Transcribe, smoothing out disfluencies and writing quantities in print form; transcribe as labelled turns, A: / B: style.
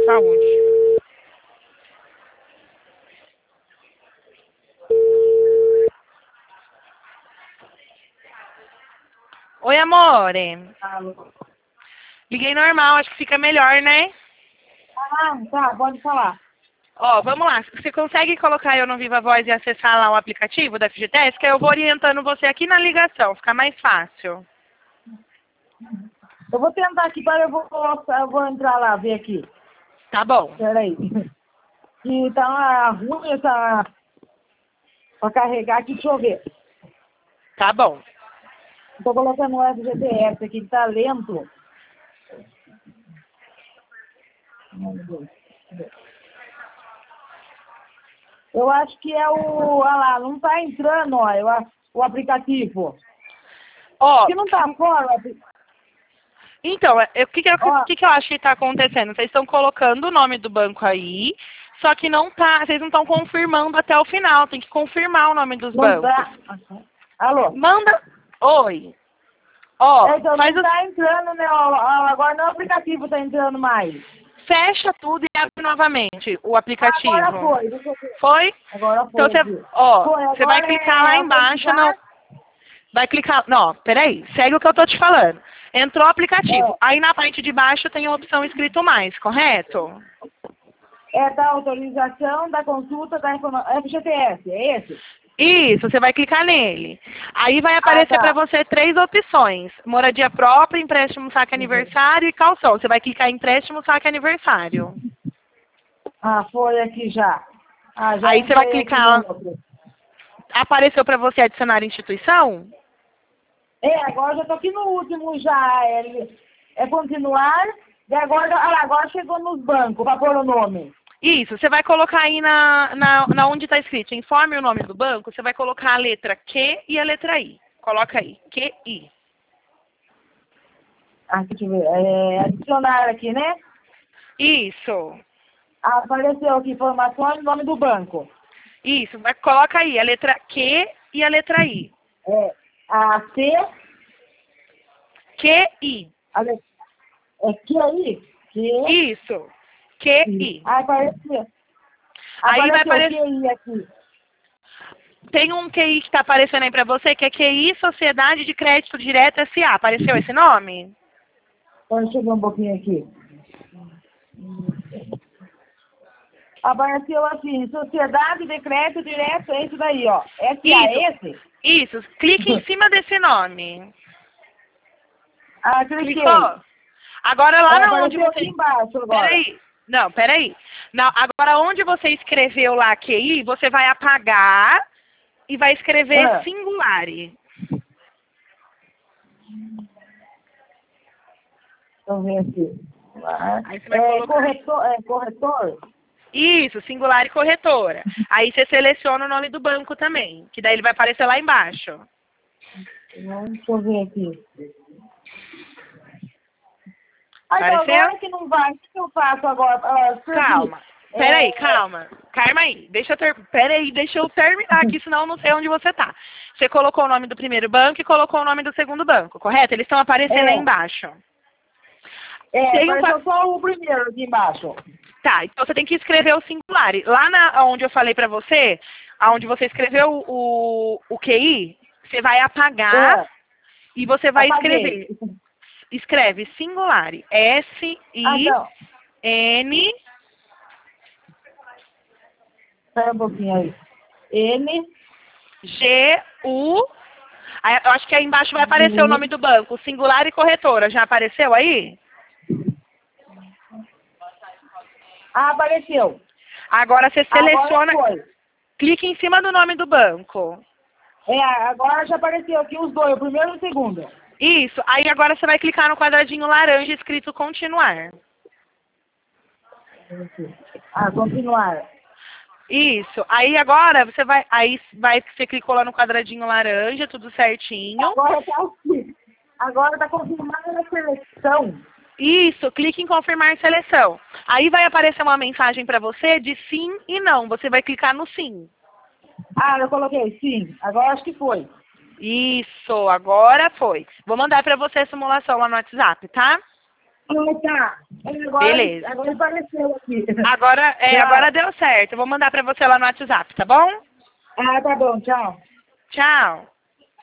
A: Saúde. Oi, amore.
B: Alô.
A: Liguei normal, acho que fica melhor, né?
B: Ah, tá, pode falar.
A: Ó, vamos lá. Você consegue colocar eu no Viva Voz e acessar lá o aplicativo da FGTS? Que eu vou orientando você aqui na ligação, fica mais fácil.
B: Eu vou tentar aqui, para eu vou entrar lá, ver aqui.
A: Tá bom.
B: Peraí. Que tá ruim essa... Pra carregar aqui, deixa eu ver.
A: Tá bom.
B: Tô colocando o FGTS aqui, que tá lento. Eu acho que é o... Olha lá, não tá entrando, ó, o aplicativo.
A: Ó,
B: Que não tá fora o aplicativo.
A: então, o que eu acho que tá acontecendo? Vocês estão colocando o nome do banco aí, só que não tá, vocês não estão confirmando até o final, tem que confirmar o nome dos
B: Não
A: bancos.
B: tá. Alô?
A: Manda. Oi. Ó,
B: Então,
A: faz
B: não tá entrando, né? Agora não é o aplicativo tá entrando mais.
A: fecha tudo e abre novamente o aplicativo.
B: Agora foi. Deixa eu ver.
A: Foi?
B: Agora foi.
A: Então
B: Aqui.
A: você vai clicar lá embaixo, não. Vai clicar. Não, peraí, segue o que eu tô te falando. Entrou o aplicativo. Aí na parte de baixo tem a opção escrito mais, correto?
B: É da autorização da consulta da informação. FGTS, é esse?
A: Isso, você vai clicar nele. Aí vai aparecer para você 3 opções: moradia própria, empréstimo saque aniversário e calção. Você vai clicar em empréstimo saque aniversário.
B: Ah, foi aqui já. Ah, já
A: Aí você vai
B: entrei aqui
A: clicar.
B: no outro.
A: Apareceu para você adicionar instituição?
B: Agora já tô aqui no último já. É continuar. E agora chegou nos bancos para pôr o nome.
A: Isso, você vai colocar aí na onde está escrito, informe o nome do banco, você vai colocar a letra Q e a letra I. Coloca aí, QI.
B: Ah, deixa eu ver. Adicionar aqui, né?
A: Isso,
B: Apareceu aqui informações, nome do banco.
A: isso, coloca aí a letra Q e a letra I.
B: A C,
A: QI.
B: que aí? Que?
A: Isso, QI.
B: Apareceu.
A: Aí vai aparecer.
B: QI aqui.
A: Tem um QI que está aparecendo aí para você, que é QI Sociedade de Crédito Direto SA. Apareceu esse nome?
B: Deixa eu ver um pouquinho aqui. Apareceu assim, Sociedade de Crédito Direto, é isso daí, ó. SAS?
A: Isso, clique em cima desse nome.
B: Ah, cliquei.
A: Clicou? Agora lá na onde
B: apareceu
A: você...
B: aqui embaixo agora.
A: Peraí. Não, agora onde você escreveu lá QI, você vai apagar e vai escrever Singulare.
B: Deixa eu ver aqui.
A: Aí você vai colocar...
B: Corretor?
A: Isso, Singulare Corretora. Aí você seleciona o nome do banco também, que daí ele vai aparecer lá embaixo.
B: Deixa eu ver aqui.
A: Apareceu?
B: Agora que não vai, o que eu faço agora?
A: Calma. Peraí, calma. Calma aí. Deixa eu terminar aqui, senão eu não sei onde você tá. Você colocou o nome do primeiro banco e colocou o nome do segundo banco, correto? Eles estão aparecendo aí embaixo.
B: Apareceu só o primeiro aqui embaixo.
A: Tá, então você tem que escrever o Singulare. Lá onde eu falei pra você, onde você escreveu o QI, você vai apagar e você vai escrever. Escreve Singulare. S-I-N...
B: Espera um pouquinho aí.
A: G-U... Eu acho que aí embaixo vai aparecer o nome do banco. Singulare Corretora. Já apareceu aí?
B: Apareceu.
A: Agora você seleciona... Clique em cima do nome do banco.
B: Agora já apareceu aqui os dois, o primeiro e o segundo.
A: Isso. Aí agora você vai clicar no quadradinho laranja escrito continuar.
B: Continuar.
A: Isso. Aí agora você clicou lá no quadradinho laranja, tudo certinho.
B: Agora tá confirmando a seleção.
A: Isso, clique em confirmar seleção. Aí vai aparecer uma mensagem para você de sim e não. Você vai clicar no sim.
B: Eu coloquei sim. Agora acho que foi.
A: Isso, agora foi. Vou mandar para você a simulação lá no WhatsApp, tá?
B: Tá. Agora,
A: Beleza.
B: Agora apareceu aqui.
A: Agora deu certo. Eu vou mandar pra você lá no WhatsApp, tá bom?
B: Ah, tá bom. Tchau.
A: Tchau.